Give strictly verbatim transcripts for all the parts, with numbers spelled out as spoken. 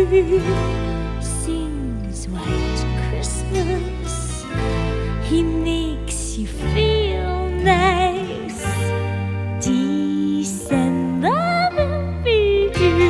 sings White Christmas. He makes you feel nice. December will be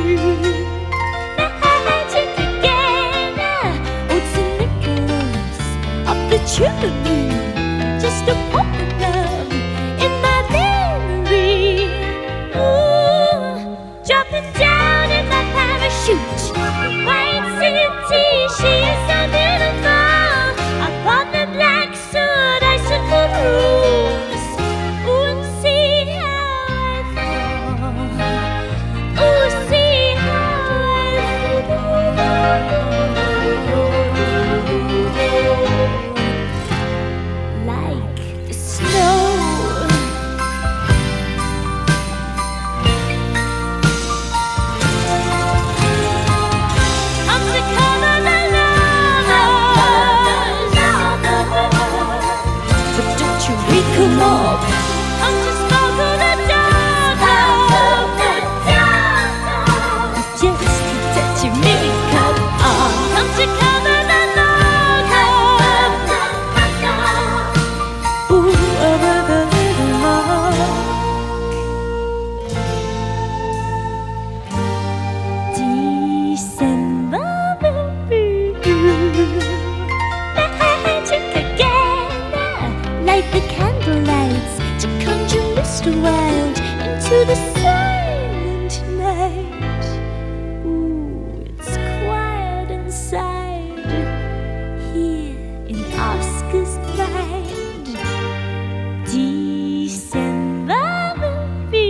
magic again. Oh, Saint Nicholas up the chimney, just a popping up in my memory. Ooh, jumping down in my parachute. White city, she is so beautiful. Upon the black soot, icicle rooms. Ooh, and see how I fall. Ooh, see how I fall. Like the snow. Come on, come to sparkle the dark, just to touch your makeup on. Come to cover the log, ooh, over the little rock. December will be magic again, like the candlelights to conjure Mister Wild into the silent night. Ooh, it's quiet inside here in Oscar's mind. December will be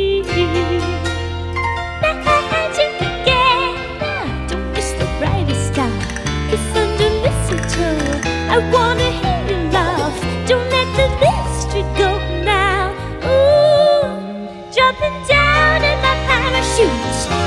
magic again. Don't miss the brightest star. Kiss under mistletoe. I wanna hear you laugh. Don't let the mystery go now. Ooh, jumping down in my parachute.